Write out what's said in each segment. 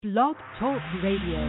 Blog Talk Radio.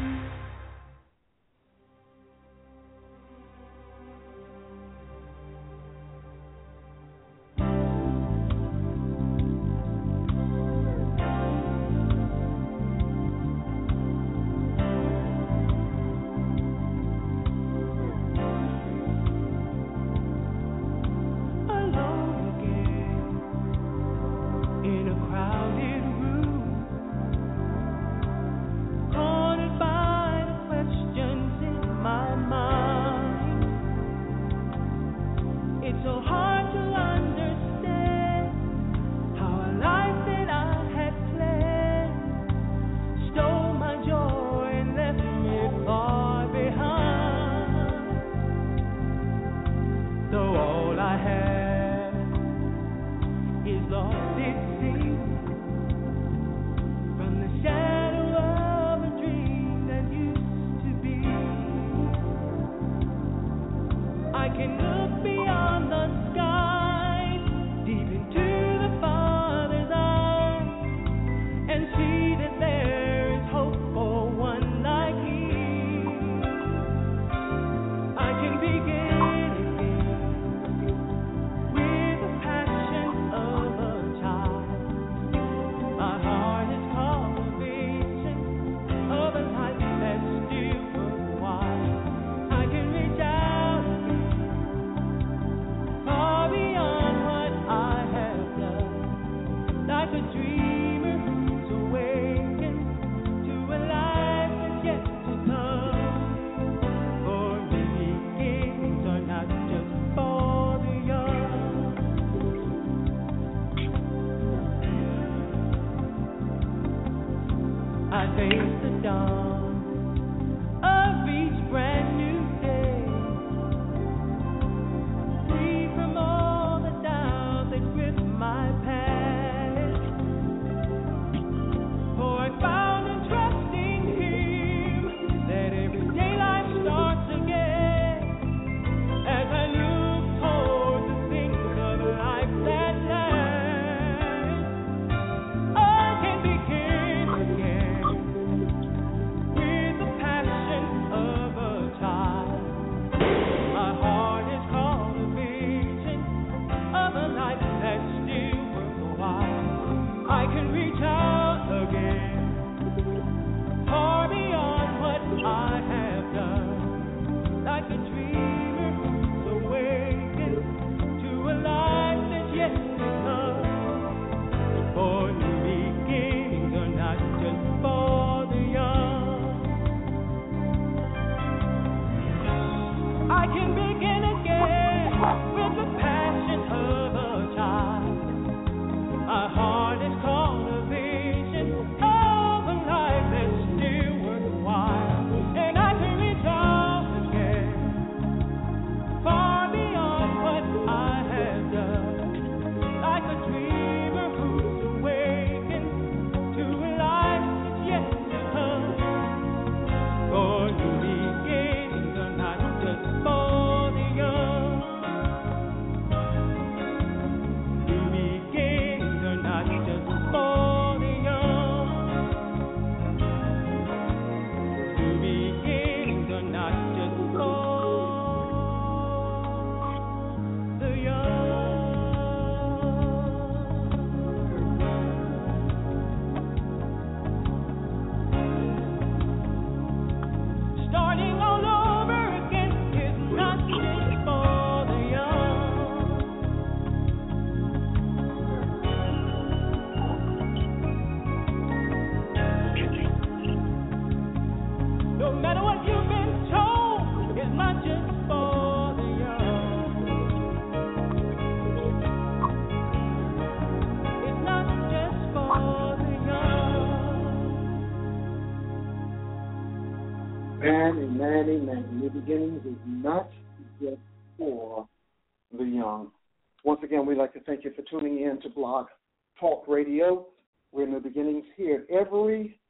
Amen. New beginnings is not just for the young. Once again, we'd like to thank you for tuning in to Blog Talk Radio. We're in New Beginnings here every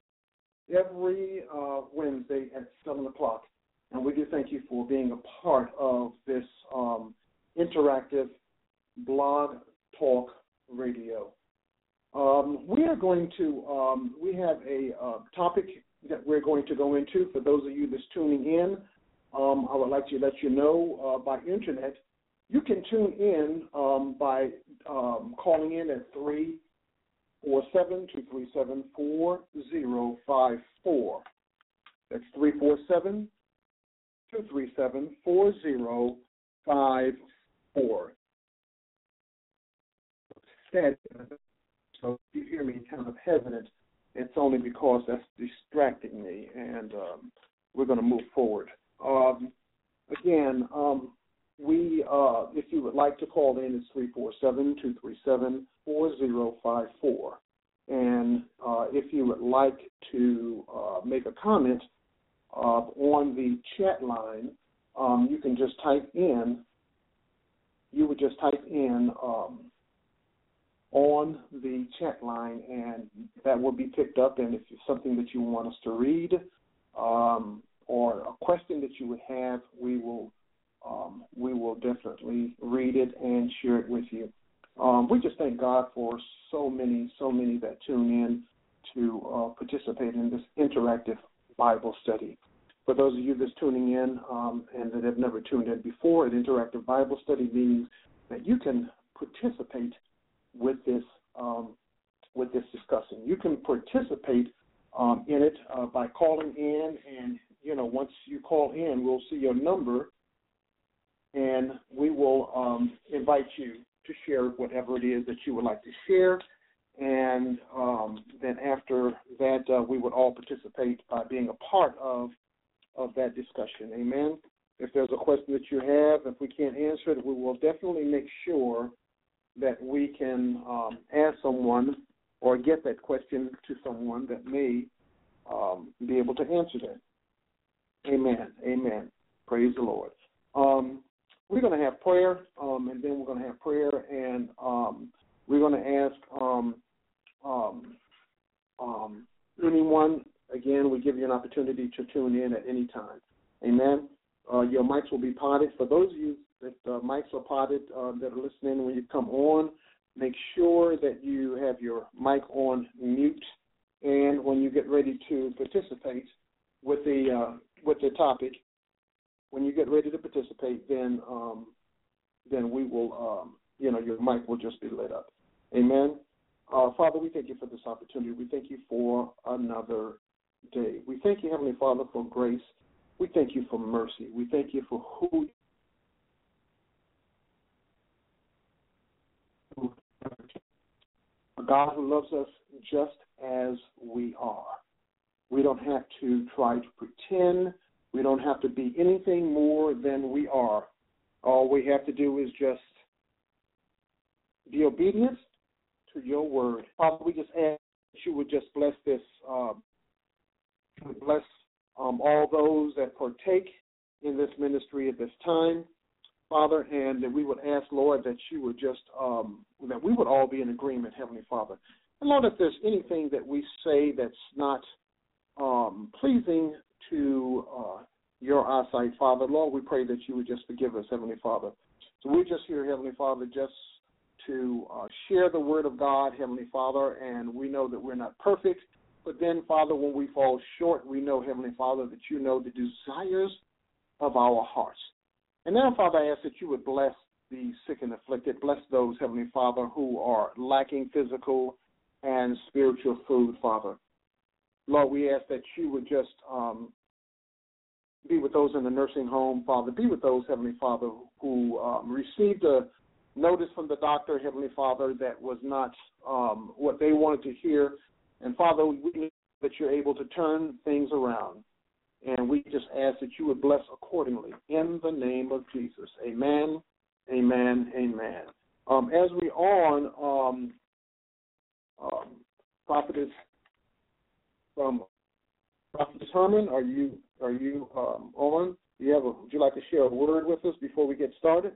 Wednesday at 7 o'clock. And we do thank you for being a part of this interactive Blog Talk Radio. We are going to, we have a topic that we're going to go into. For those of you that's tuning in, I would like to let you know by internet, you can tune in by calling in at 347-237-4054. That's 347-237-4054. So if you hear me kind of hesitant, it's only because that's distracting me, and we're going to move forward. Again, if you would like to call in, it's 347-237-4054. And if you would like to make a comment on the chat line, you can just type in, on the chat line, and that will be picked up. And if it's something that you want us to read or a question that you would have, we will definitely read it and share it with you. We just thank God for so many that tune in to participate in this interactive Bible study. For those of you that's tuning in and that have never tuned in before, an interactive Bible study means that you can participate with this discussion. You can participate in it by calling in, and once you call in, we'll see your number, and we will invite you to share whatever it is that you would like to share. And then after that, we would all participate by being a part of that discussion. Amen. If there's a question that you have, if we can't answer it, we will definitely make sure that we can ask someone or get that question to someone that may be able to answer that. Amen. Amen. Praise the Lord. We're going to have prayer, and then we're going to have prayer, and we're going to ask anyone, again, we give you an opportunity to tune in at any time. Amen. Your mics will be potted. For those of you that mics are potted that are listening, when you come on, make sure that you have your mic on mute, and when you get ready to participate with the topic, when you get ready to participate, then we will, your mic will just be lit up. Amen. Father, we thank you for this opportunity. We thank you for another day. We thank you, Heavenly Father, for grace. We thank you for mercy. We thank you for who a God who loves us just as we are. We don't have to try to pretend. We don't have to be anything more than we are. All we have to do is just be obedient to your word. Father, we just ask that you would just bless this, bless all those that partake in this ministry at this time, Father, and that we would ask, Lord, that you would just, that we would all be in agreement, Heavenly Father. And Lord, if there's anything that we say that's not pleasing to your eyesight, Father, Lord, we pray that you would just forgive us, Heavenly Father. So we're just here, Heavenly Father, just to share the word of God, Heavenly Father, and we know that we're not perfect, but then, Father, when we fall short, we know, Heavenly Father, that you know the desires of our hearts. And now, Father, I ask that you would bless the sick and afflicted, bless those, Heavenly Father, who are lacking physical and spiritual food, Father. Lord, we ask that you would just be with those in the nursing home, Father. Be with those, Heavenly Father, who received a notice from the doctor, Heavenly Father, that was not what they wanted to hear. And, Father, we know that you're able to turn things around. And we just ask that you would bless accordingly in the name of Jesus. Amen, amen, amen. As we on, Prophetess Herman, are you on? Would you like to share a word with us before we get started?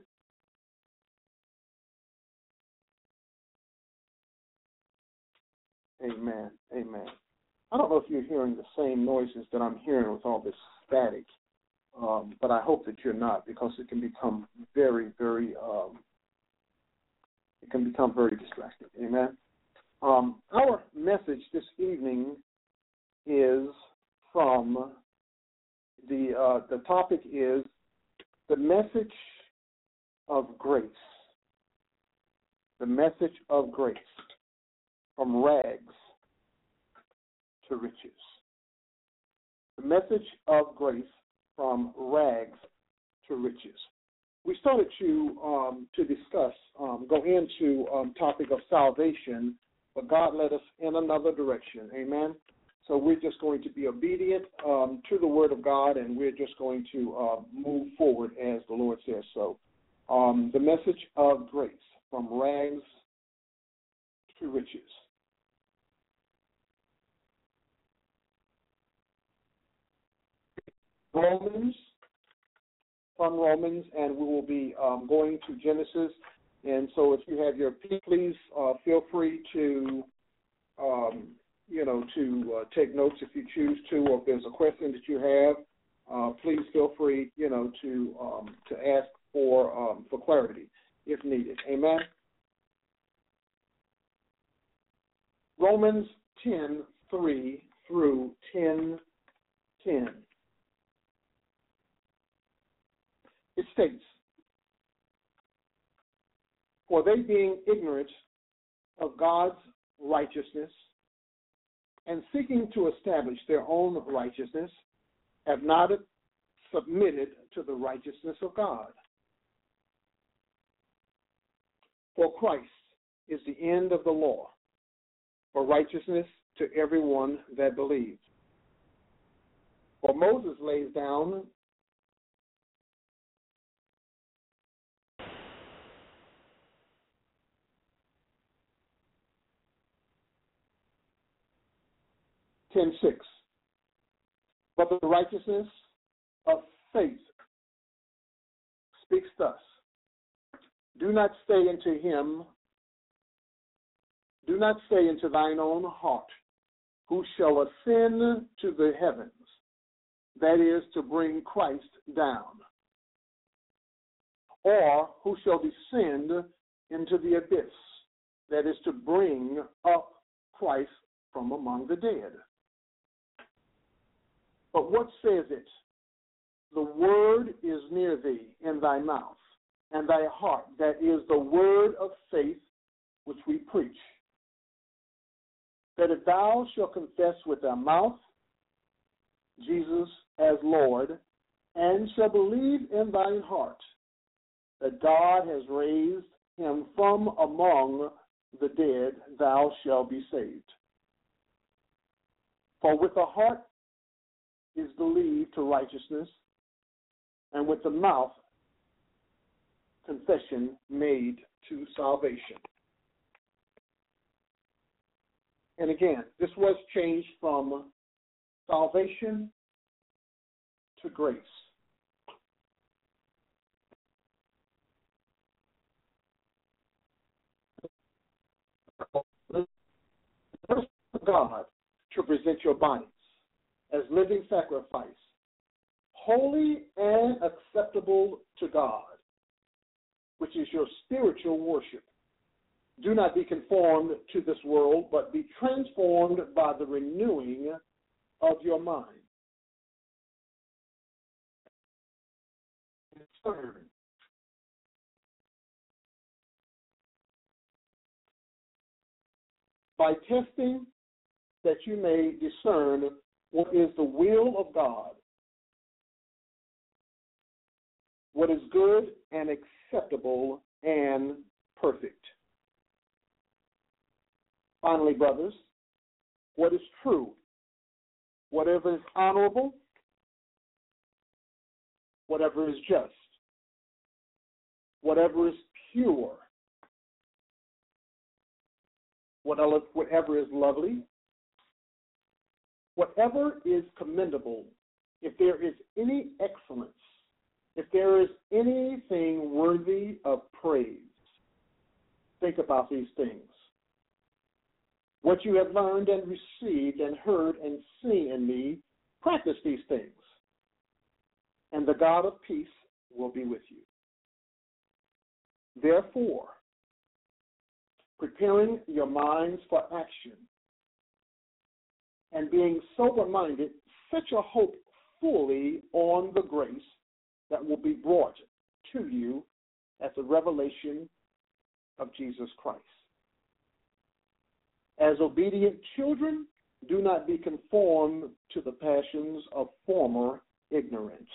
Amen, amen. I don't know if you're hearing the same noises that I'm hearing with all this static, but I hope that you're not, because it can become very, very distracting. Amen. Our message this evening is from the topic is the message of grace. The message of grace, from rags to riches. The message of grace from rags to riches. We started to discuss, go into topic of salvation, but God led us in another direction. Amen. So we're just going to be obedient to the Word of God, and we're just going to move forward as the Lord says so. The message of grace, from rags to riches. From Romans, and we will be going to Genesis. And so if you have your, please feel free to, take notes if you choose to, or if there's a question that you have, please feel free, to ask for clarity if needed. Amen. Romans 10:3 through 10:10. It states, "For they being ignorant of God's righteousness and seeking to establish their own righteousness, have not submitted to the righteousness of God. For Christ is the end of the law, for righteousness to everyone that believes. For Moses lays down but the righteousness of faith speaks thus. Do not say into thine own heart, who shall ascend to the heavens, that is, to bring Christ down, or who shall descend into the abyss, that is, to bring up Christ from among the dead. But what says it? The word is near thee, in thy mouth, and thy heart, that is the word of faith which we preach. That if thou shalt confess with thy mouth Jesus as Lord, and shalt believe in thine heart that God has raised him from among the dead, thou shalt be saved. For with the heart is believed to righteousness, and with the mouth confession made to salvation." And again, this was changed from salvation to grace. The purpose of God to present your bodies as living sacrifice, holy and acceptable to God, which is your spiritual worship. Do not be conformed to this world, but be transformed by the renewing of your mind. Third, by testing that you may discern what is the will of God, what is good and acceptable and perfect. Finally, brothers, what is true, whatever is honorable, whatever is just, whatever is pure, whatever is lovely, whatever is commendable, if there is any excellence, if there is anything worthy of praise, think about these things. What you have learned and received and heard and seen in me, practice these things, and the God of peace will be with you. Therefore, preparing your minds for action, and being sober-minded, set your hope fully on the grace that will be brought to you as a revelation of Jesus Christ. As obedient children, do not be conformed to the passions of former ignorance,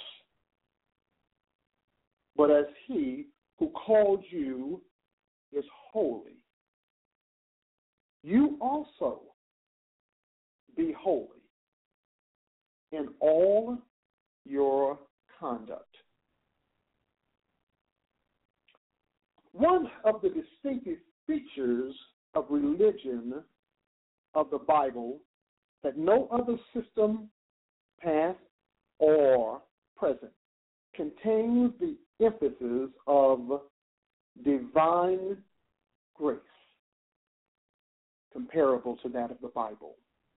but as he who called you is holy, you also be holy in all your conduct. One of the distinctive features of religion of the Bible that no other system, past or present, contains the emphasis of divine grace, comparable to that of the Bible.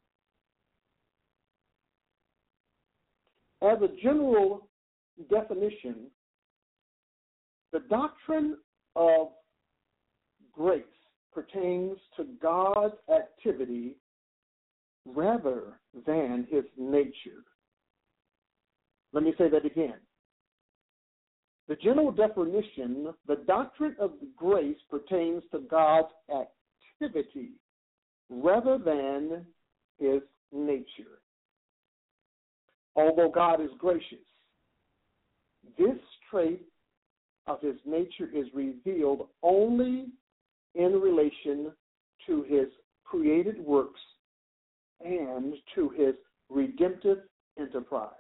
As a general definition, the doctrine of grace pertains to God's activity rather than his nature. Let me say that again. The general definition, the doctrine of grace pertains to God's activity rather than his nature. Although God is gracious, this trait of his nature is revealed only in relation to his created works and to his redemptive enterprise.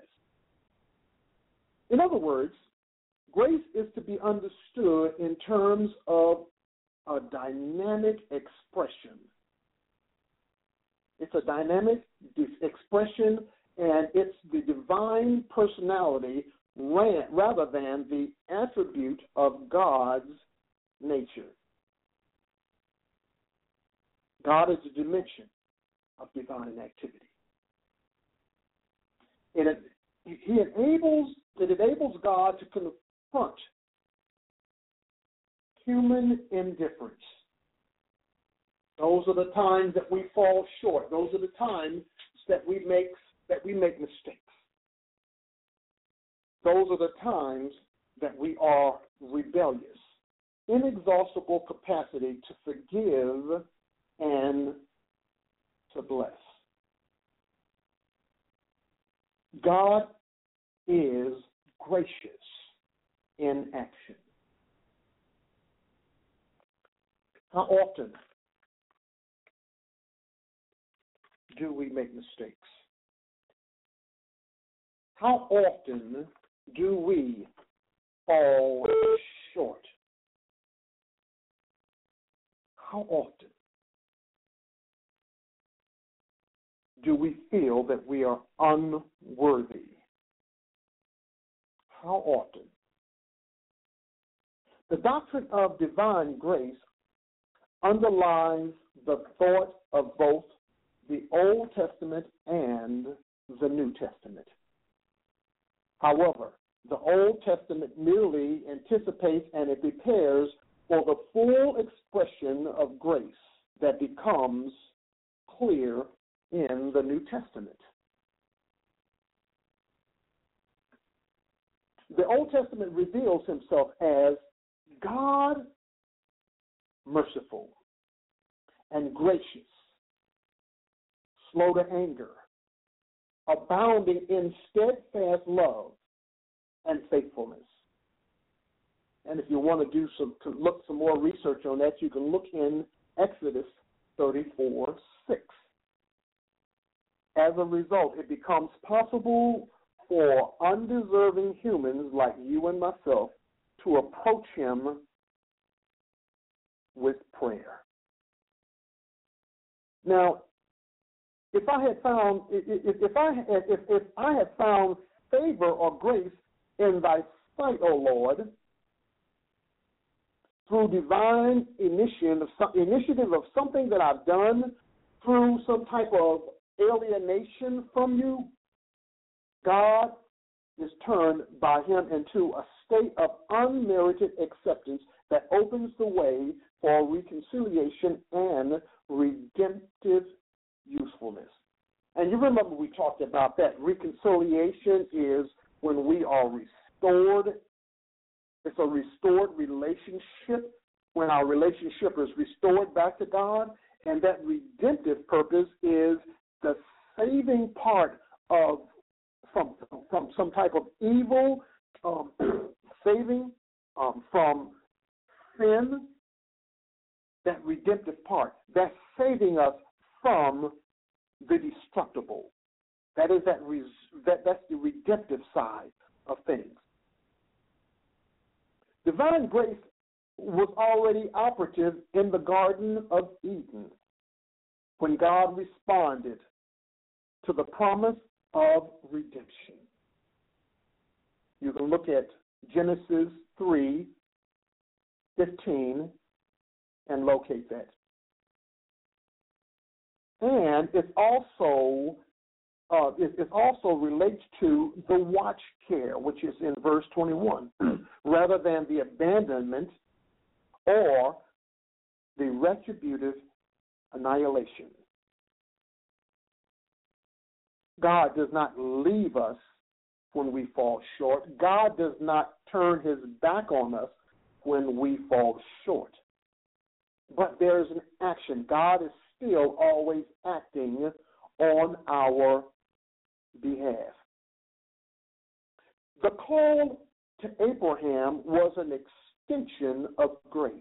In other words, grace is to be understood in terms of a dynamic expression. It's a dynamic expression, and it's the divine personality rather than the attribute of God's nature. God is a dimension of divine activity. It enables God to confront human indifference. Those are the times that we fall short. Those are the times that we make mistakes. Those are the times that we are rebellious, inexhaustible capacity to forgive and to bless. God is gracious in action. How often do we make mistakes? How often do we fall short? How often do we feel that we are unworthy? How often? The doctrine of divine grace underlies the thought of both the Old Testament and the New Testament. However, the Old Testament merely anticipates and it prepares for the full expression of grace that becomes clear in the New Testament. The Old Testament reveals himself as God merciful and gracious, slow to anger, abounding in steadfast love and faithfulness. And if you want to look some more research on that, you can look in Exodus 34:6. As a result, it becomes possible for undeserving humans like you and myself to approach him with prayer. Now, if I had found favor or grace in thy sight, O Lord, through divine initiative of something that I've done, through some type of alienation from you, God is turned by him into a state of unmerited acceptance that opens the way for reconciliation and redemptive usefulness. And you remember we talked about that. Reconciliation is when we are restored. It's a restored relationship, when our relationship is restored back to God. And that redemptive purpose is the saving part of from some type of evil, saving from sin. That redemptive part, that's saving us from the destructible. That is that's the redemptive side of things. Divine grace was already operative in the Garden of Eden when God responded to the promise of redemption. You can look at Genesis 3:15 and locate that. And it also relates to the watch care, which is in verse 21, rather than the abandonment or the retributive annihilation. God does not leave us when we fall short. God does not turn his back on us when we fall short. But there is an action. God is still always acting on our behalf. The call to Abraham was an extension of grace,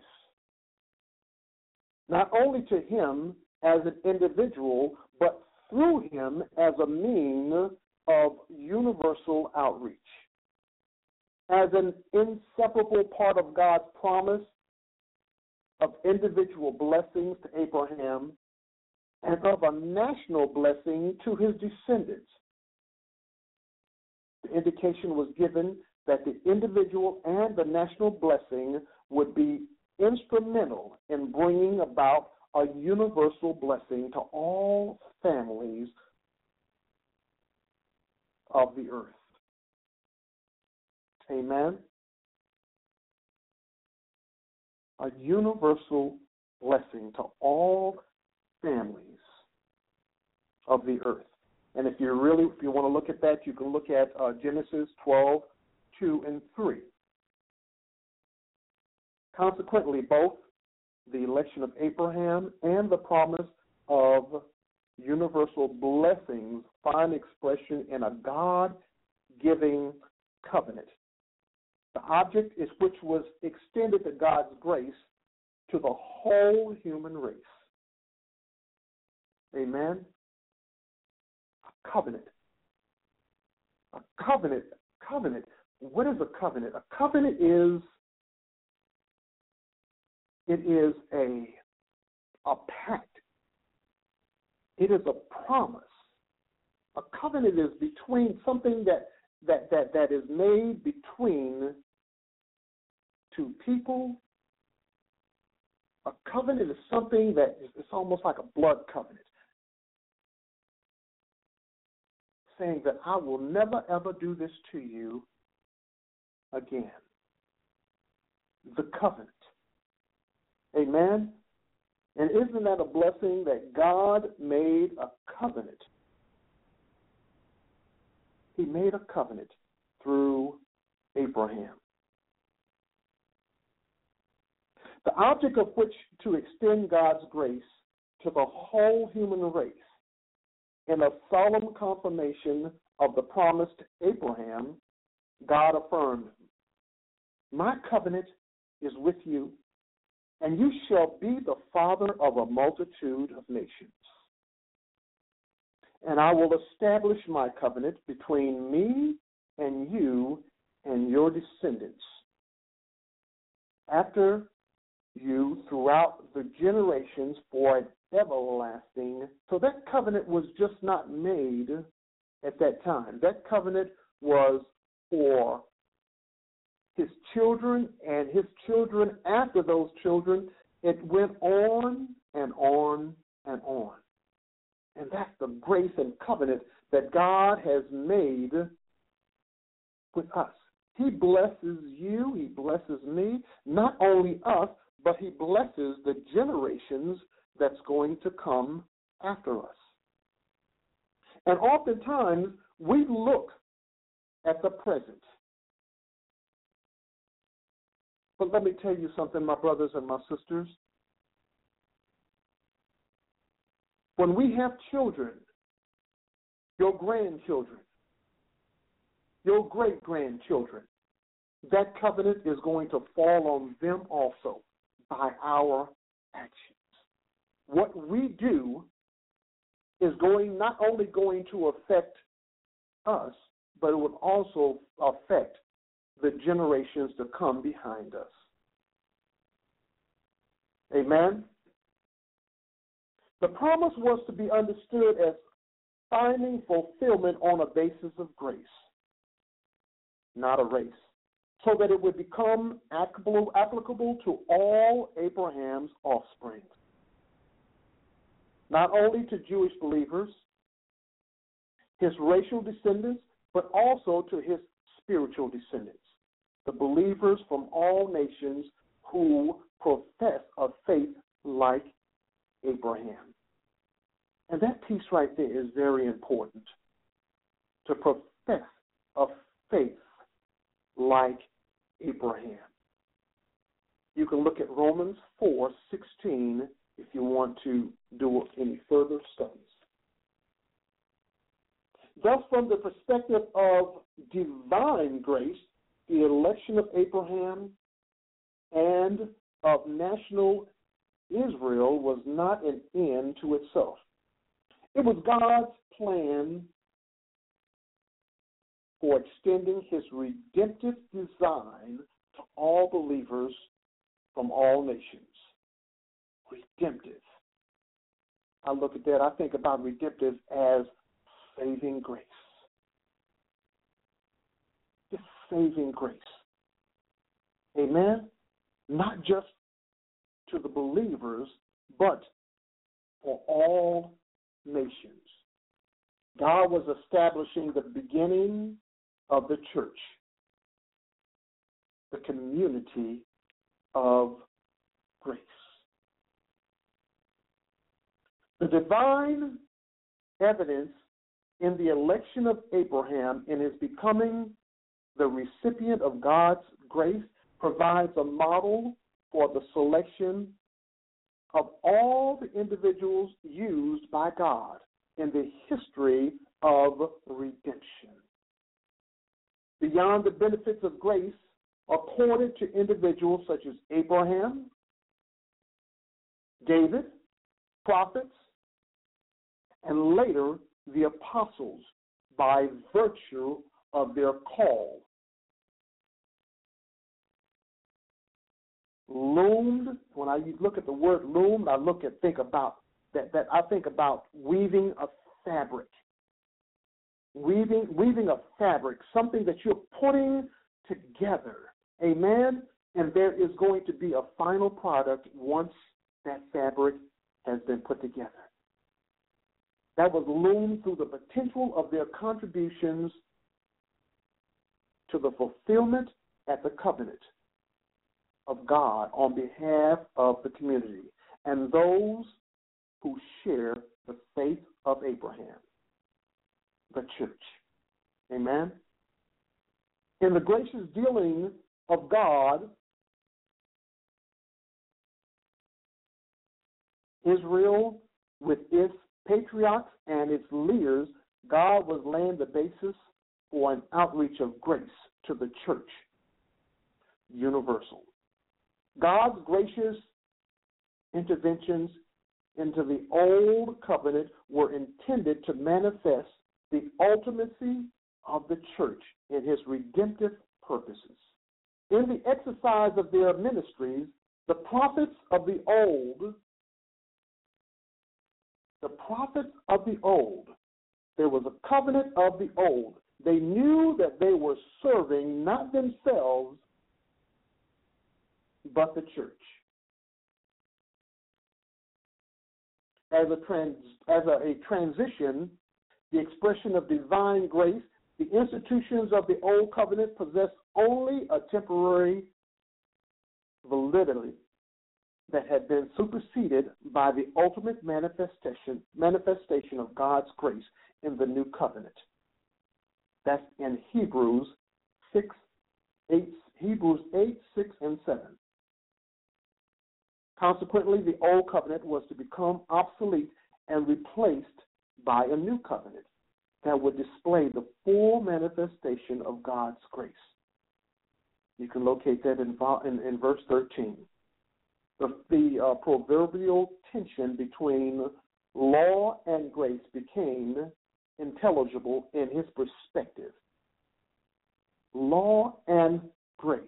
not only to him as an individual, but through him as a means of universal outreach. As an inseparable part of God's promise of individual blessings to Abraham and of a national blessing to his descendants. The indication was given that the individual and the national blessing would be instrumental in bringing about a universal blessing to all families of the earth. Amen. A universal blessing to all families of the earth. And if you want to look at that, you can look at Genesis 12:2-3. Consequently, both the election of Abraham and the promise of universal blessings find expression in a God-giving covenant. The object is which was extended to God's grace to the whole human race. Amen. A covenant. A covenant. Covenant. What is a covenant? A covenant is a pact. It is a promise. A covenant is between something that is made between two people. A covenant is something that is almost like a blood covenant, saying that I will never, ever do this to you again. The covenant. Amen? And isn't that a blessing that God made a covenant? He made a covenant through Abraham. The object of which to extend God's grace to the whole human race in a solemn confirmation of the promise to Abraham, God affirmed, my covenant is with you, and you shall be the father of a multitude of nations. And I will establish my covenant between me and you and your descendants after you throughout the generations for an everlasting. So that covenant was just not made at that time. That covenant was for his children and his children after those children. It went on and on and on. And that's the grace and covenant that God has made with us. He blesses you, he blesses me, not only us, but he blesses the generations that's going to come after us. And oftentimes, we look at the present. But let me tell you something, my brothers and my sisters. When we have children, your grandchildren, your great-grandchildren, that covenant is going to fall on them also by our actions. What we do is not only going to affect us, but it will also affect the generations to come behind us. Amen? The promise was to be understood as finding fulfillment on a basis of grace, not a race, so that it would become applicable to all Abraham's offspring, not only to Jewish believers, his racial descendants, but also to his spiritual descendants, the believers from all nations who profess a faith like Abraham. And that piece right there is very important, to profess a faith like Abraham. You can look at Romans 4:16 if you want to do any further studies. Thus, from the perspective of divine grace, the election of Abraham and of national Israel was not an end to itself. It was God's plan for extending his redemptive design to all believers from all nations. Redemptive. I look at that, I think about redemptive as saving grace. Just saving grace. Amen? Not just to the believers, but for all nations. God was establishing the beginning of the church, the community of grace. The divine evidence in the election of Abraham and his becoming the recipient of God's grace provides a model for the selection of all the individuals used by God in the history of redemption. Beyond the benefits of grace accorded to individuals such as Abraham, David, prophets, and later the apostles by virtue of their call, loomed. When I look at the word loom, I think about weaving a fabric. Weaving a fabric, something that you're putting together. Amen? And there is going to be a final product once that fabric has been put together. That was loomed through the potential of their contributions to the fulfillment at the covenant of God on behalf of the community and those who share the faith of Abraham, the church. Amen? In the gracious dealing of God, Israel, with its patriarchs and its leaders, God was laying the basis for an outreach of grace to the church, universal. God's gracious interventions into the old covenant were intended to manifest the ultimacy of the church in his redemptive purposes. In the exercise of their ministries, the prophets of the old, there was a covenant of the old. They knew that they were serving not themselves, but the church. As a transition, the expression of divine grace, the institutions of the old covenant possess only a temporary validity that had been superseded by the ultimate manifestation of God's grace in the new covenant. That's in Hebrews 8, 6, and 7. Consequently, the old covenant was to become obsolete and replaced by a new covenant that would display the full manifestation of God's grace. You can locate that in verse 13. The proverbial tension between law and grace became intelligible in his perspective. Law and grace.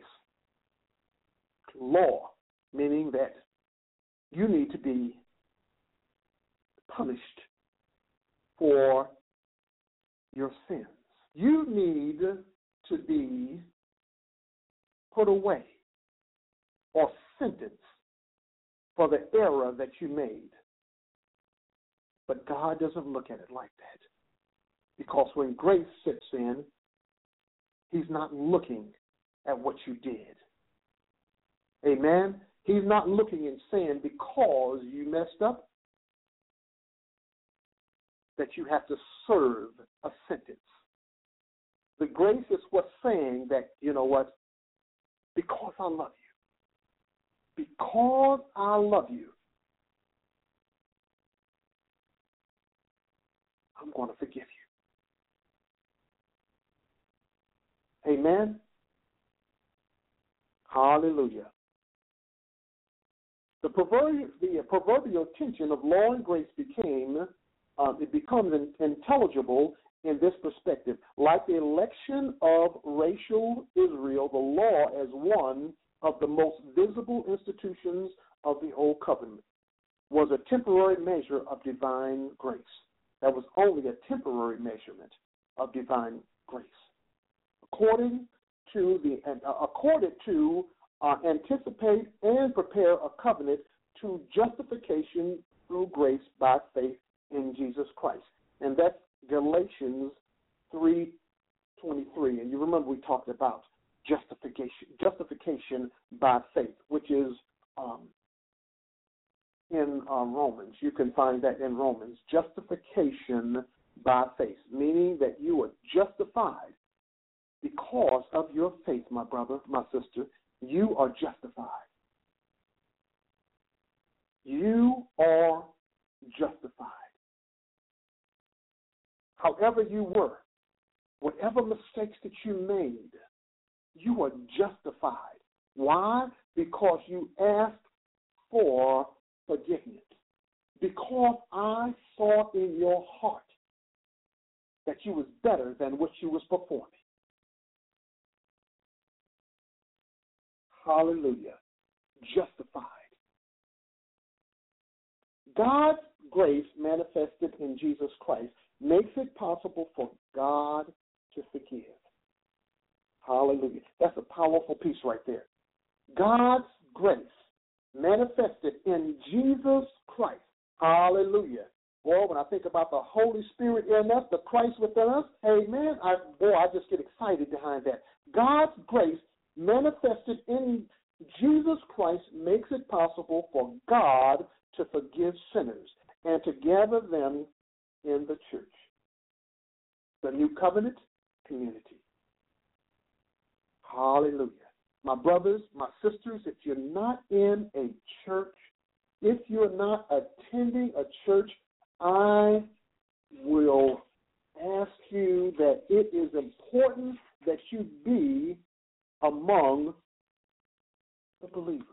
Law, meaning that you need to be punished for your sins. You need to be put away or sentenced for the error that you made. But God doesn't look at it like that. Because when grace sits in, he's not looking at what you did. Amen? He's not looking and saying because you messed up that you have to serve a sentence. The grace is what's saying that, you know what, because I love you, because I love you, I'm going to forgive you. Amen? Hallelujah. The proverbial tension of law and grace becomes intelligible in this perspective. Like the election of racial Israel, the law as one of the most visible institutions of the Old Covenant was a temporary measure of divine grace. That was only a temporary measurement of divine grace. Accorded to anticipate and prepare a covenant to justification through grace by faith in Jesus Christ. And that's Galatians 3:23. And you remember we talked about justification by faith, which is in Romans. You can find that in Romans. Justification by faith, meaning that you are justified because of your faith, my brother, my sister. You are justified. You are justified. However you were, whatever mistakes that you made, you are justified. Why? Because you asked for forgiveness. Because I saw in your heart that you was better than what you was performing. Hallelujah. Justified. God's grace manifested in Jesus Christ makes it possible for God to forgive. Hallelujah. That's a powerful piece right there. God's grace manifested in Jesus Christ. Hallelujah. Boy, when I think about the Holy Spirit in us, the Christ within us, amen, I just get excited behind that. God's grace manifested in Jesus Christ makes it possible for God to forgive sinners and to gather them in the church, the new covenant community. Hallelujah. My brothers, my sisters, if you're not in a church, if you're not attending a church, I will ask you that it is important that you be among the believers.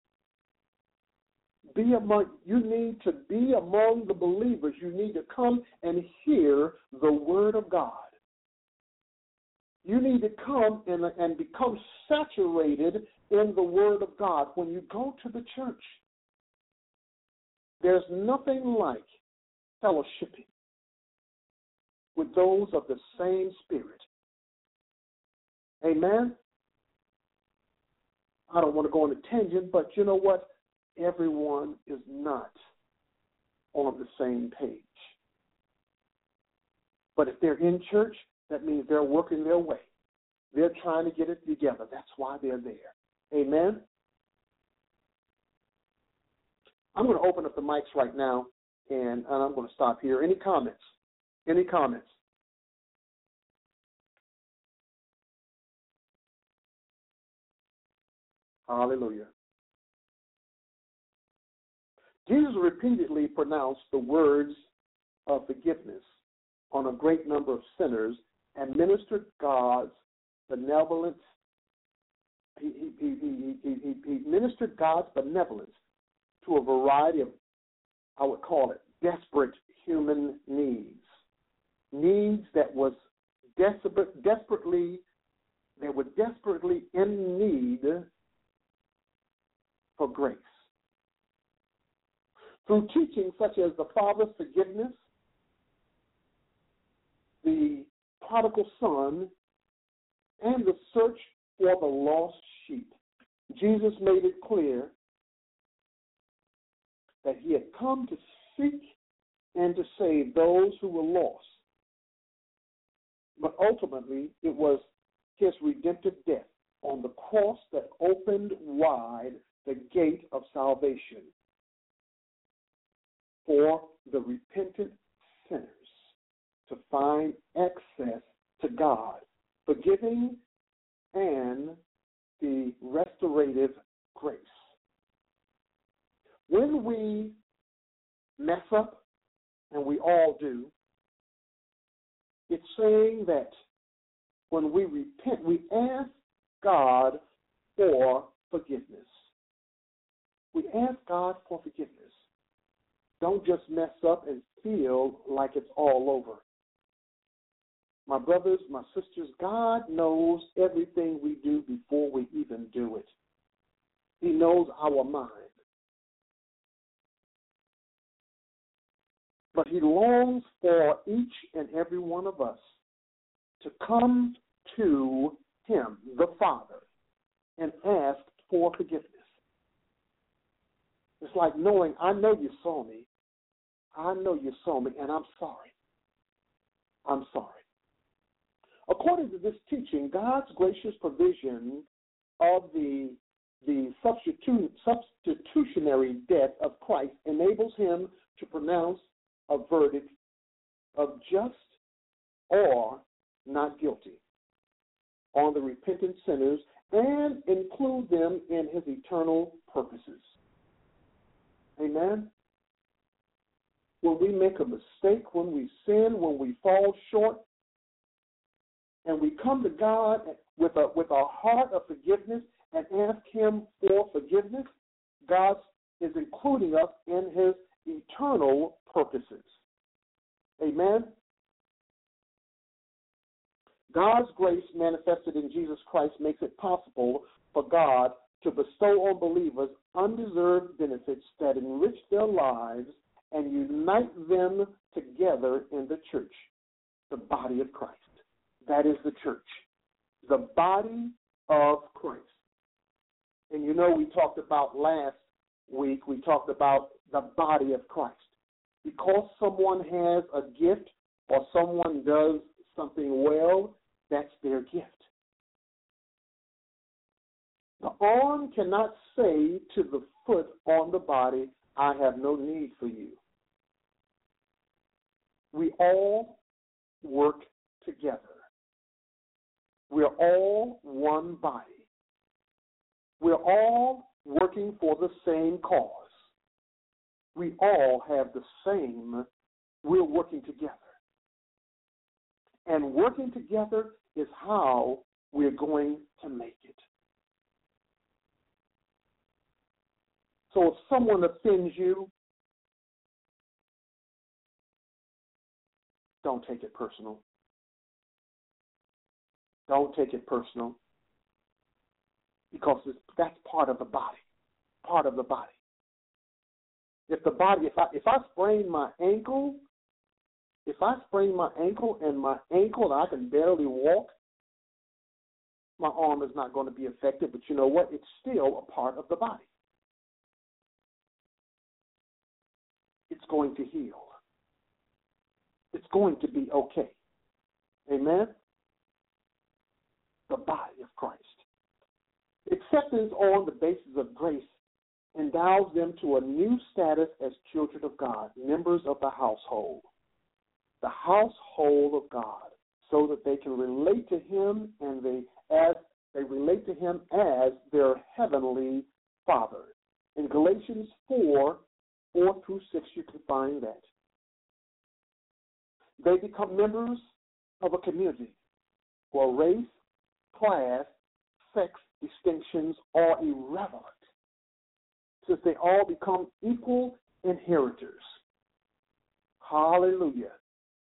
You need to be among the believers. You need to come and hear the word of God. You need to come and become saturated in the word of God when you go to the church. There's nothing like fellowshipping with those of the same spirit. Amen? I don't want to go on a tangent, but you know what? Everyone is not on the same page. But if they're in church, that means they're working their way. They're trying to get it together. That's why they're there. Amen? I'm going to open up the mics right now, and I'm going to stop here. Any comments? Any comments? Hallelujah. Jesus repeatedly pronounced the words of forgiveness on a great number of sinners and ministered God's benevolence. He ministered God's benevolence to a variety of, I would call it, desperate human needs. Needs that was desperately in need for grace. Through teachings such as the Father's forgiveness, the prodigal son, and the search for the lost sheep, Jesus made it clear that he had come to seek and to save those who were lost. But ultimately, it was his redemptive death on the cross that opened wide the gate of salvation for the repentant sinners to find access to God, forgiving and the restorative grace. When we mess up, and we all do, it's saying that when we repent, we ask God for forgiveness. We ask God for forgiveness. Don't just mess up and feel like it's all over. My brothers, my sisters, God knows everything we do before we even do it. He knows our mind. But he longs for each and every one of us to come to him, the Father, and ask for forgiveness. It's like knowing, I know you saw me. I know you saw me, and I'm sorry. I'm sorry. According to this teaching, God's gracious provision of the substitutionary death of Christ enables him to pronounce a verdict of just or not guilty on the repentant sinners and include them in his eternal purposes. Amen? When we make a mistake, when we sin, when we fall short, and we come to God with a heart of forgiveness and ask him for forgiveness, God is including us in his eternal purposes. Amen? God's grace manifested in Jesus Christ makes it possible for God to bestow on believers undeserved benefits that enrich their lives and unite them together in the church, the body of Christ. That is the church, the body of Christ. And you know, we talked about last week, we talked about the body of Christ. Because someone has a gift or someone does something well, that's their gift. The arm cannot say to the foot on the body, I have no need for you. We all work together. We're all one body. We're all working for the same cause. We all have the same, we're working together. And working together is how we're going to make it. So if someone offends you, don't take it personal. Don't take it personal. Because that's part of the body. Part of the body. If I sprain my ankle, and my ankle and I can barely walk, my arm is not going to be affected. But you know what? It's still a part of the body. It's going to heal. It's going to be okay. Amen? The body of Christ. Acceptance on the basis of grace endows them to a new status as children of God, members of the household of God, so that they can relate to Him and as they relate to Him as their heavenly Father. In Galatians 4:4-6, you can find that. They become members of a community where race, class, sex distinctions are irrelevant, since they all become equal inheritors. Hallelujah.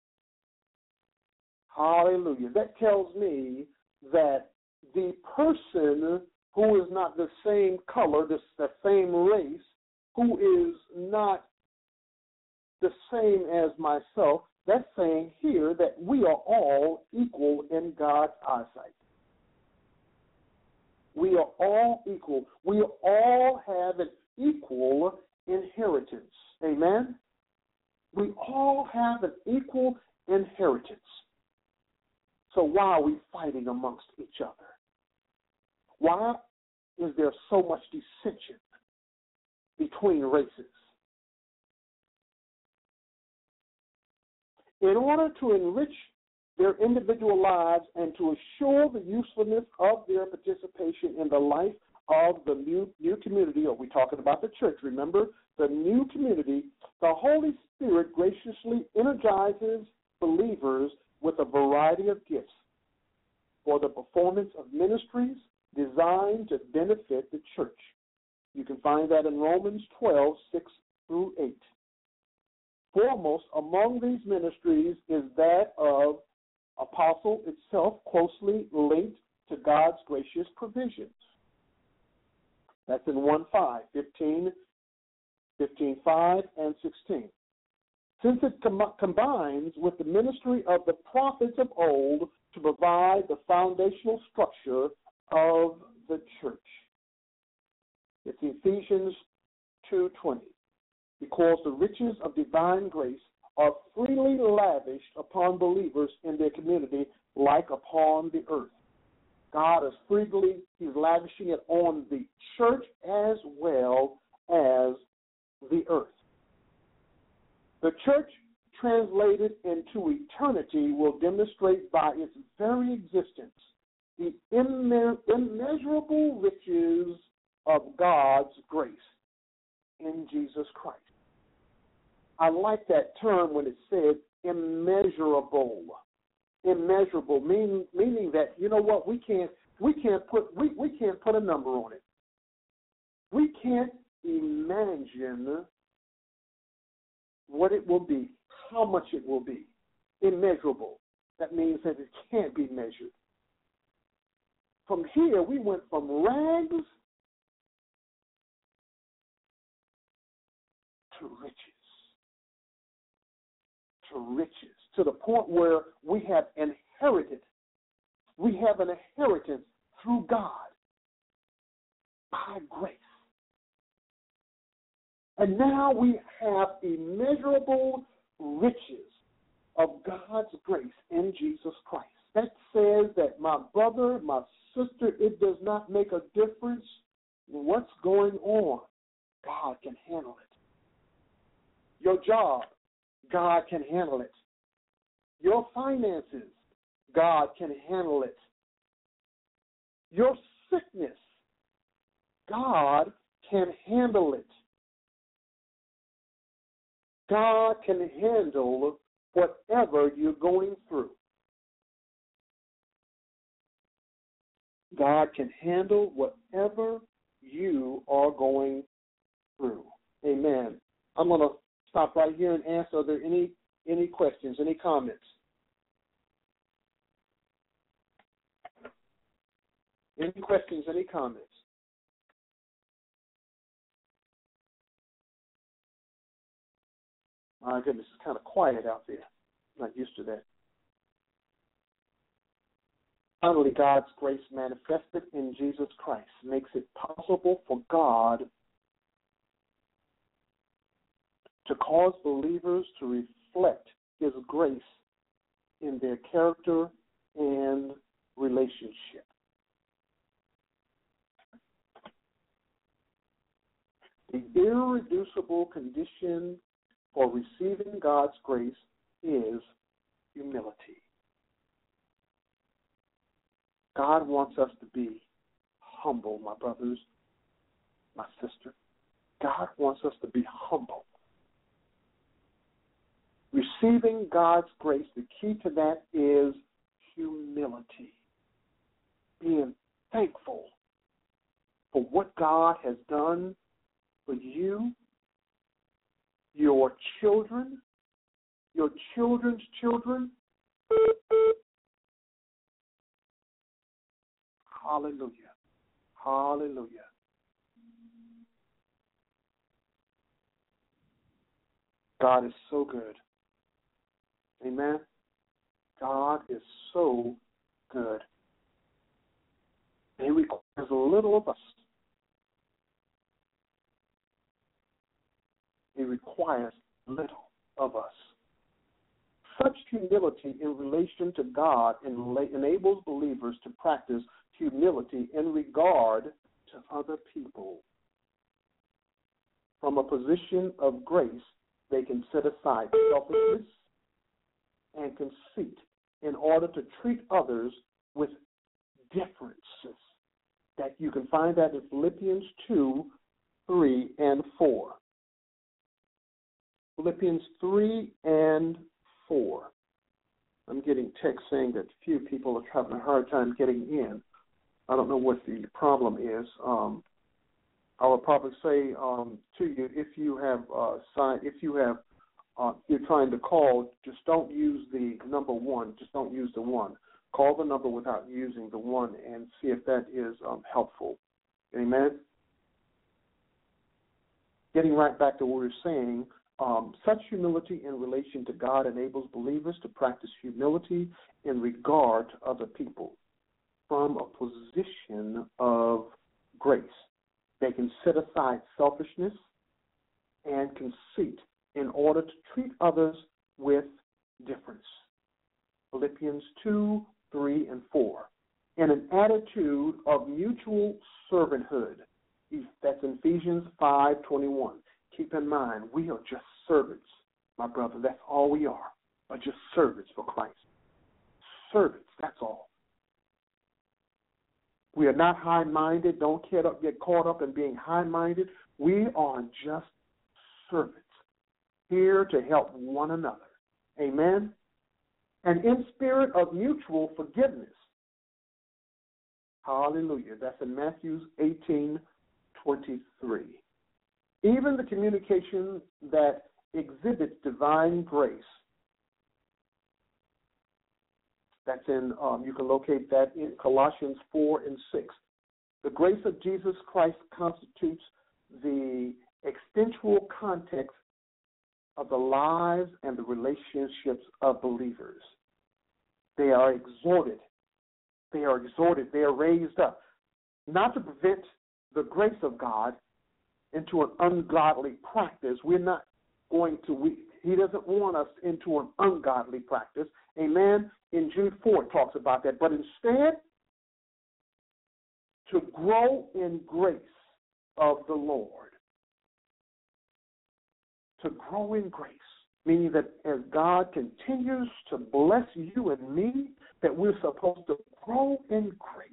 Hallelujah. That tells me that the person who is not the same color, the same race, who is not the same as myself, that's saying here that we are all equal in God's eyesight. We are all equal. We all have an equal inheritance. Amen? We all have an equal inheritance. So why are we fighting amongst each other? Why is there so much dissension between races? In order to enrich their individual lives and to assure the usefulness of their participation in the life of the new community, or we're talking about the church, remember, the new community, the Holy Spirit graciously energizes believers with a variety of gifts for the performance of ministries designed to benefit the church. You can find that in Romans 12:6-8. Foremost among these ministries is that of apostle itself, closely linked to God's gracious provisions. That's in 1:5, 15:5 and 16. Since it combines with the ministry of the prophets of old to provide the foundational structure of the church. It's Ephesians 2:20. Because the riches of divine grace are freely lavished upon believers in their community like upon the earth. God is He's lavishing it on the church as well as the earth. The church, translated into eternity, will demonstrate by its very existence the immeasurable riches of God's grace in Jesus Christ. I like that term when it says immeasurable. Immeasurable, meaning that, you know what, we can't put a number on it. We can't imagine what it will be, how much it will be. Immeasurable. That means that it can't be measured. From here, we went from rags to riches. To the point where we have an inheritance through God by grace. And now we have immeasurable riches of God's grace in Jesus Christ. That says that, my brother, my sister, it does not make a difference what's going on. God can handle it. Your job, God can handle it. Your finances, God can handle it. Your sickness, God can handle it. God can handle whatever you're going through. God can handle whatever you are going through. Amen. I'm going to stop right here and ask, are there any questions, any comments? Any questions, any comments? My goodness, it's kind of quiet out there. I'm not used to that. Finally, God's grace manifested in Jesus Christ makes it possible for God to cause believers to reflect His grace in their character and relationship. The irreducible condition for receiving God's grace is humility. God wants us to be humble, my brothers, my sister. God wants us to be humble. Receiving God's grace, the key to that is humility. Being thankful for what God has done for you, your children, your children's children. Hallelujah. Hallelujah. God is so good. Amen. God is so good. He requires little of us. He requires little of us. Such humility in relation to God enables believers to practice humility in regard to other people. From a position of grace, they can set aside selfishness and conceit in order to treat others with differences. That you can find that in Philippians 2, 3, and 4. Philippians 3 and 4. I'm getting text saying that few people are having a hard time getting in. I don't know what the problem is. I would probably say to you, if you have you're trying to call, just don't use the number 1. Just don't use the 1. Call the number without using the 1 and see if that is helpful. Amen. Getting right back to what we were saying, such humility in relation to God enables believers to practice humility in regard to other people from a position of grace. They can set aside selfishness and conceit in order to treat others with difference. Philippians 2, 3, and 4. In an attitude of mutual servanthood. That's in Ephesians 5:21. Keep in mind, we are just servants, my brother. That's all we are just servants for Christ. Servants, that's all. We are not high-minded. Don't get caught up in being high-minded. We are just servants, here to help one another. Amen? And in spirit of mutual forgiveness. Hallelujah. That's in Matthew 18:23. Even the communication that exhibits divine grace. That's in, you can locate that in Colossians 4 and 6. The grace of Jesus Christ constitutes the extensual context of the lives and the relationships of believers. They are exhorted. They are raised up, not to prevent the grace of God into an ungodly practice. We're not going to, he doesn't want us into an ungodly practice. Amen. In Jude 4 it talks about that. But instead, to grow in grace of the Lord. To grow in grace. Meaning that as God continues to bless you and me, that we're supposed to grow in grace.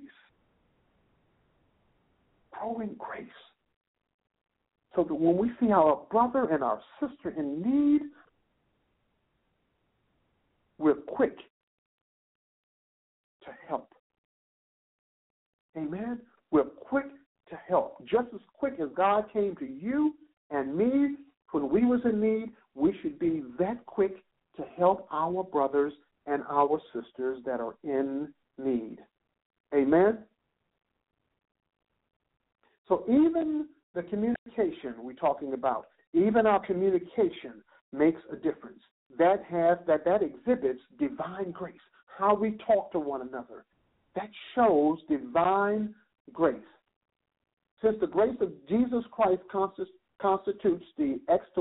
Grow in grace. So that when we see our brother and our sister in need, we're quick to help. Amen? We're quick to help. Just as quick as God came to you and me when we was in need, we should be that quick to help our brothers and our sisters that are in need. Amen? So even the communication we're talking about, even our communication makes a difference. That exhibits divine grace. How we talk to one another. That shows divine grace. Since the grace of Jesus Christ constitutes the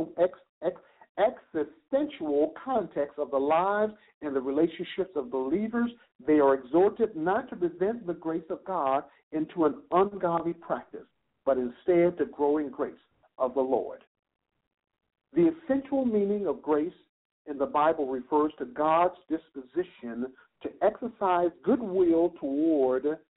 existential context of the lives and the relationships of believers, they are exhorted not to present the grace of God into an ungodly practice, but instead to grow in grace. of the Lord. The essential meaning of grace in the Bible refers to God's disposition to exercise goodwill toward us.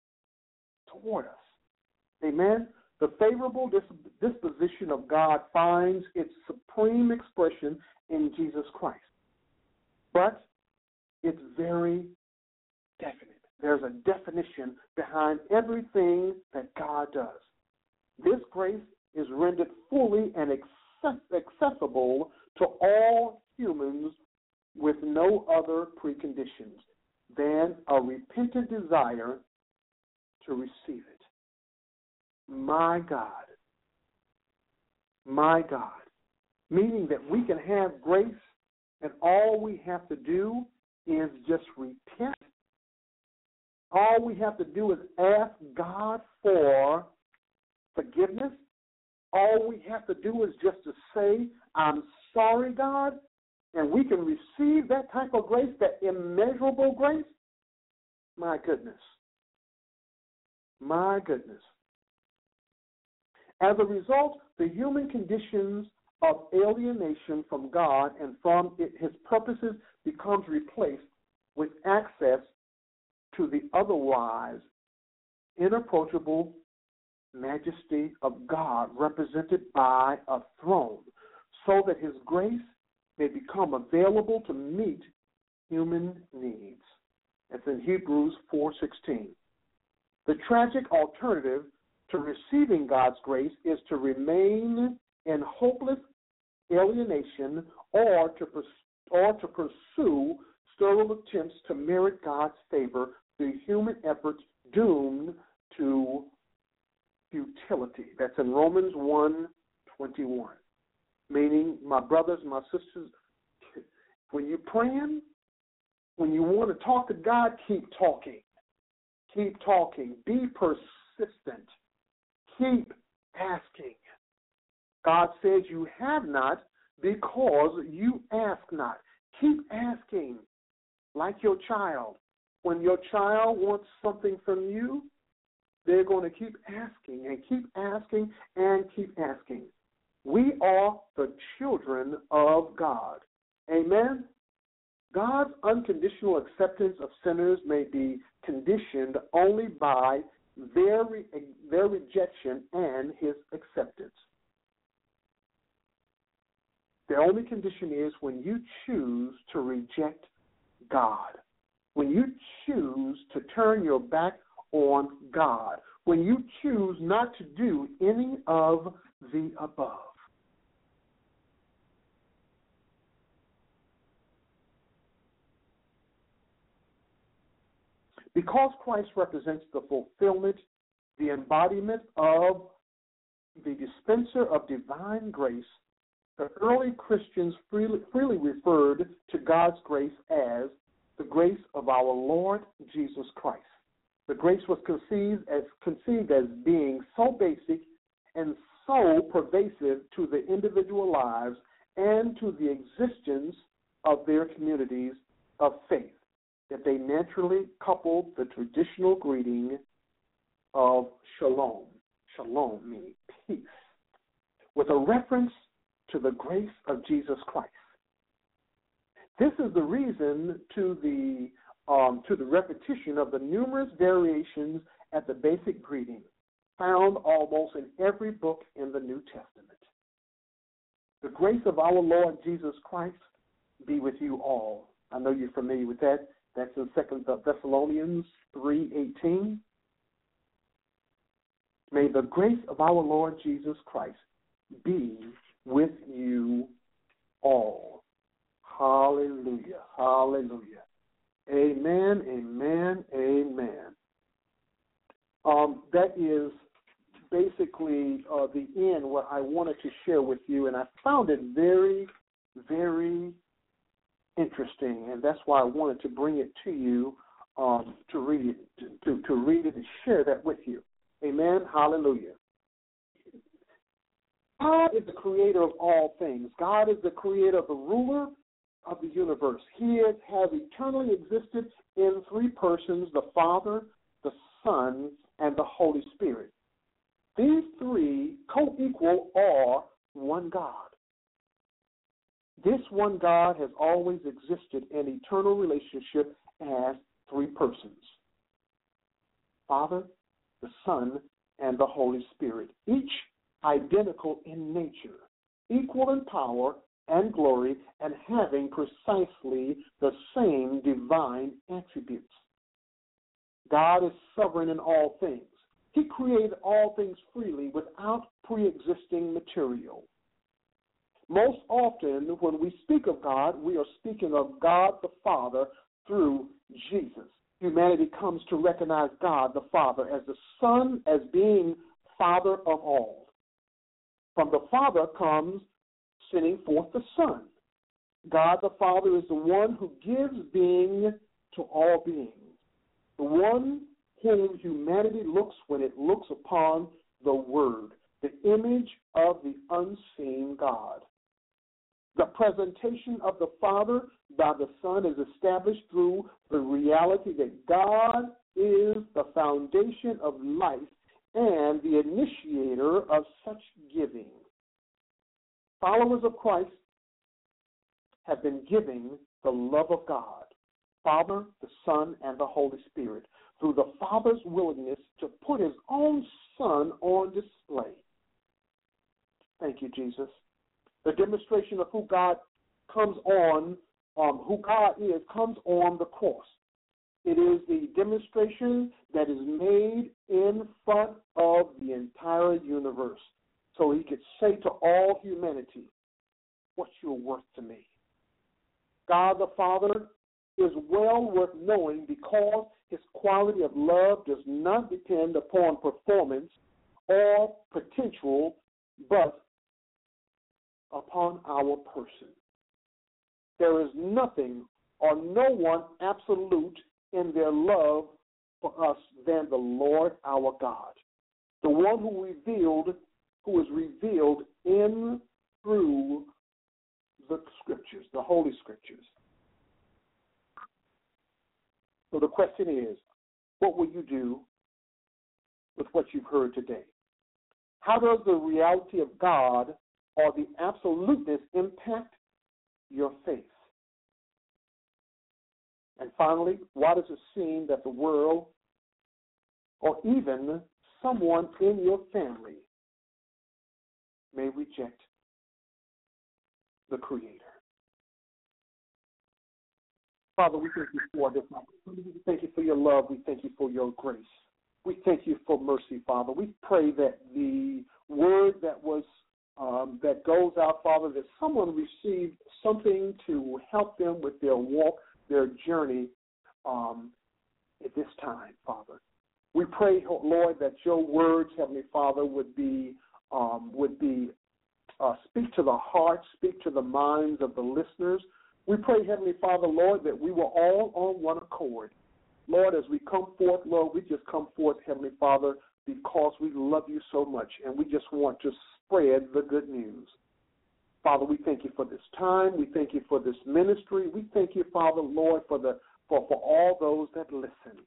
Amen? The favorable disposition of God finds its supreme expression in Jesus Christ. But it's very definite. There's a definition behind everything that God does. This grace is rendered fully and accessible to all humans with no other preconditions than a repentant desire to receive it. My God. My God. Meaning that we can have grace and all we have to do is just repent. All we have to do is ask God for forgiveness. All we have to do is just to say, I'm sorry, God, and we can receive that type of grace, that immeasurable grace. My goodness. My goodness. As a result, the human conditions of alienation from God and from his purposes becomes replaced with access to the otherwise inapproachable majesty of God represented by a throne, so that his grace may become available to meet human needs. That's in Hebrews 4:16. The tragic alternative to receiving God's grace is to remain in hopeless alienation or to pursue sterile attempts to merit God's favor through human efforts doomed to futility. That's in Romans 1:21. Meaning, my brothers, my sisters, when you're praying, when you want to talk to God, keep talking. Keep talking. Be persistent. Keep asking. God says you have not because you ask not. Keep asking like your child. When your child wants something from you, they're going to keep asking and keep asking and keep asking. We are the children of God. Amen? God's unconditional acceptance of sinners may be conditioned only by their rejection and his acceptance. The only condition is when you choose to reject God, when you choose to turn your back on God, when you choose not to do any of the above. Because Christ represents the fulfillment, the embodiment of the dispenser of divine grace, the early Christians freely referred to God's grace as the grace of our Lord Jesus Christ. The grace was conceived as being so basic and so pervasive to the individual lives and to the existence of their communities of faith that they naturally coupled the traditional greeting of shalom, shalom meaning peace, with a reference to the grace of Jesus Christ. This is the reason to the repetition of the numerous variations at the basic greeting found almost in every book in the New Testament. The grace of our Lord Jesus Christ be with you all. I know you're familiar with that. That's in 2 Thessalonians 3:18. May the grace of our Lord Jesus Christ be with you all. Hallelujah. Hallelujah. Amen, amen, amen. That is basically the end, what I wanted to share with you, and I found it very, very interesting, and that's why I wanted to bring it to you to read it, to read it and share that with you. Amen, hallelujah. God is the creator of all things. God is the creator, the ruler of the universe. He has eternally existed in three persons, the Father, the Son, and the Holy Spirit. These three co-equal are one God. This one God has always existed in eternal relationship as three persons: Father, the Son, and the Holy Spirit, each identical in nature, equal in power and glory, and having precisely the same divine attributes. God is sovereign in all things. He created all things freely without pre-existing material. Most often, when we speak of God, we are speaking of God the Father through Jesus. Humanity comes to recognize God the Father as the Son, as being Father of all. From the Father comes sending forth the Son. God the Father is the one who gives being to all beings, the one whom humanity looks when it looks upon the Word, the image of the unseen God. The presentation of the Father by the Son is established through the reality that God is the foundation of life and the initiator of such giving. Followers of Christ have been giving the love of God, Father, the Son, and the Holy Spirit, through the Father's willingness to put his own Son on display. Thank you, Jesus. The demonstration of who God comes on, who God is, comes on the cross. It is the demonstration that is made in front of the entire universe, so he could say to all humanity, what you're worth to me. God the Father is well worth knowing because his quality of love does not depend upon performance or potential, but upon our person. There is nothing or no one absolute in their love for us than the Lord our God, the one who is revealed in through the Scriptures, the Holy Scriptures. So the question is, what will you do with what you've heard today? How does the reality of God or the absoluteness impact your faith? And finally, why does it seem that the world or even someone in your family may reject the Creator? Father, we thank you for this opportunity. We thank you for your love. We thank you for your grace. We thank you for mercy, Father. We pray that the word that was that goes out, Father, that someone received something to help them with their walk, their journey at this time, Father. We pray, Lord, that your words, Heavenly Father, would be speak to the heart, speak to the minds of the listeners. We pray, Heavenly Father, Lord, that we were all on one accord. Lord, as we come forth, Lord, we just come forth, Heavenly Father, because we love you so much and we just want to spread the good news. Father, we thank you for this time. We thank you for this ministry. We thank you, Father, Lord, for all those that listen.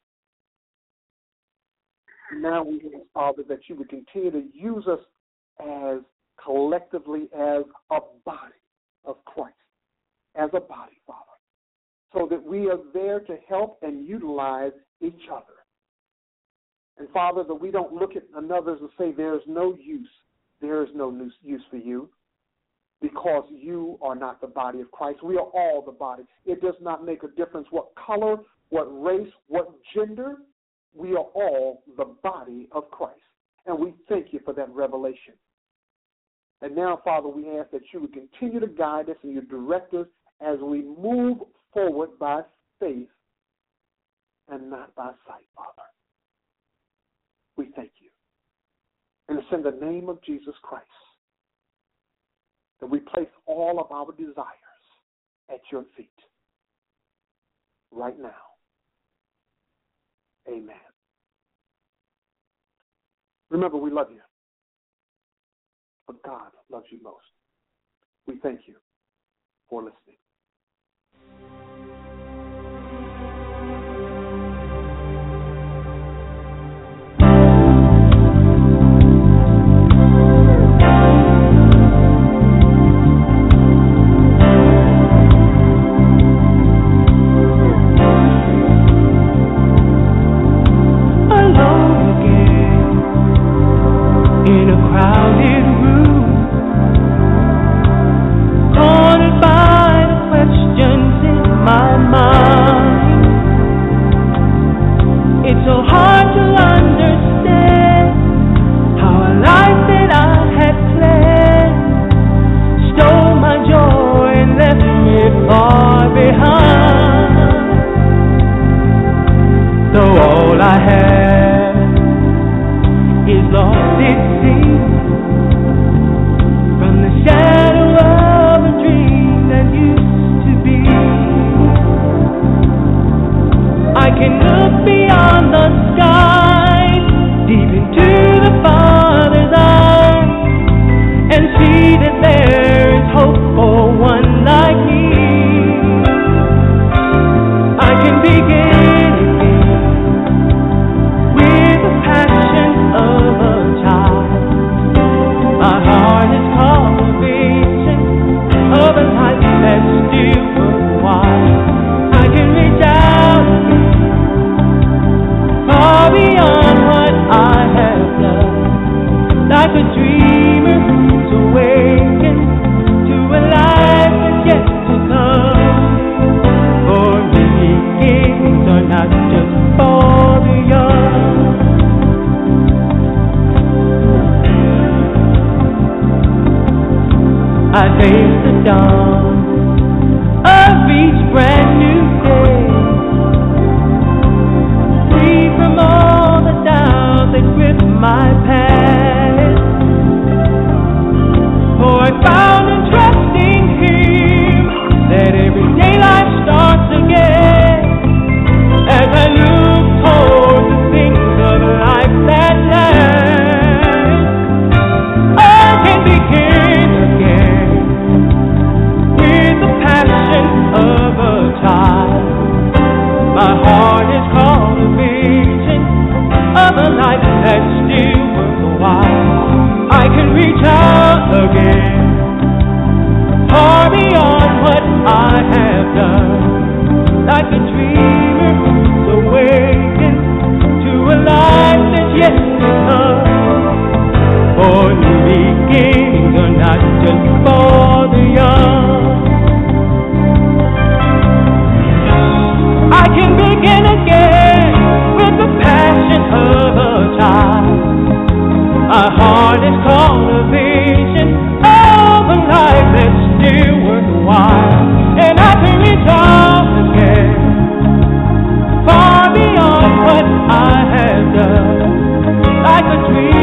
Now we ask, Father, that you would continue to use us as collectively as a body of Christ, as a body, Father, so that we are there to help and utilize each other. And, Father, that we don't look at another and say there is no use for you, because you are not the body of Christ. We are all the body. It does not make a difference what color, what race, what gender. We are all the body of Christ. And we thank you for that revelation. And now, Father, we ask that you would continue to guide us and you direct us as we move forward by faith and not by sight, Father. We thank you. And it's in the name of Jesus Christ that we place all of our desires at your feet right now. Amen. Remember, we love you, but God loves you most. We thank you for listening. crowded room, cornered by the questions in my mind. It's so hard to understand how a life that I had planned stole my joy and left me far behind. Though all I have is lost, it seems, from the shadow of a dream that used to be. I can look beyond the sky, deep into the Father's eyes, and see that there is hope for one like me. I can begin with the passion of a child. My heart is cultivation of a life that's still worthwhile. I can reach out far beyond what I have done, like a dreamer who's awakened to a life that's yet to come. For me, beginnings are not just for the young. I face the dawn of each brand new day, free from all the doubts that grip my past. For I found in trusting Him that everyday life starts again, as I look toward the things of life that last. I can begin again with the passion of a child. My heart is cultivation of a life that's still worthwhile. I can reach out again, far beyond what I have done, like a dreamer who's awakened to a life that's yet to come. For new beginnings are not just for the young. I can begin again with the passion of a child. My heart is cultivation of a life that's still worthwhile. And I can reach out again, far beyond what I have done, like a dream